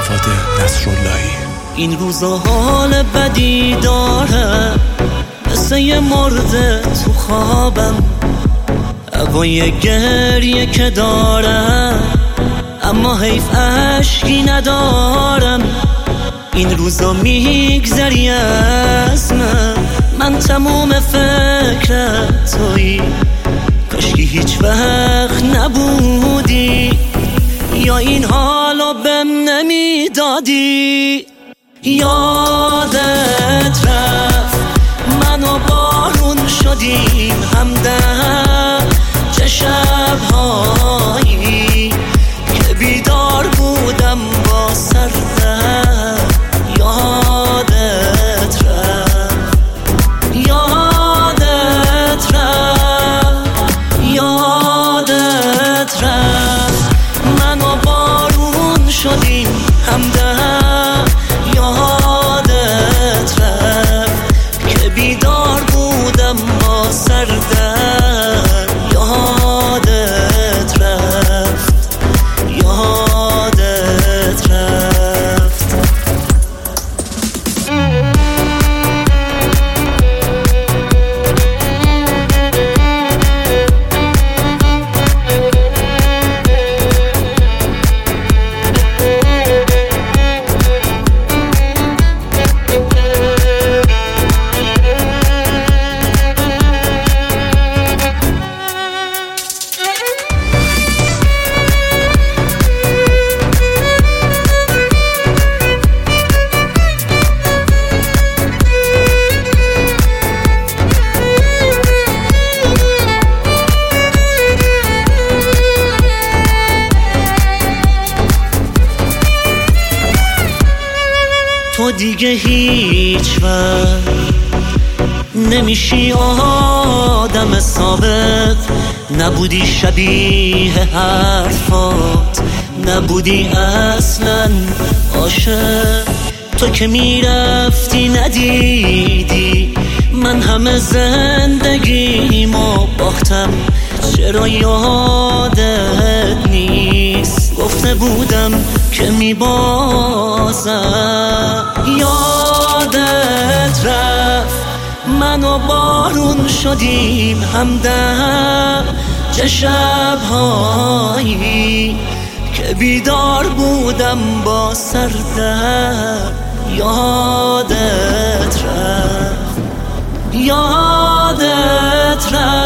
جواد نصراللهی. این روزا حال بدی دارم، مثل یه مرده تو خوابم، هوای گریه که دارم اما حیف اشکی ندارم. این روزا میگذری از من تموم فکرت تویی، کاشکی هیچ وقت نبودی یا این حالو بهم نمیدادی. یادت رفت من و بارون شدیم همدم، چه شبهایی که بیدار بودم با سردم. یادت رفت، یادت رفت، یادت رفت من و بارون شدیم همدم. یادت رفت که بیدار بودم با سردم. یادت رفت، یادت رفت. تو دیگه هیچ وقت نمیشی آدم ثابت، نبودی شبیه حرفات، نبودی اصلا عاشق. تو که میرفتی ندیدی من همه زندگیمو باختم، چرا یادت نیست؟ گفته بودم که میبازم. یادت رفت من و بارون شدیم همدم، چه شبهایی که بیدار بودم با سردم. یادت رفت، یادت رفت.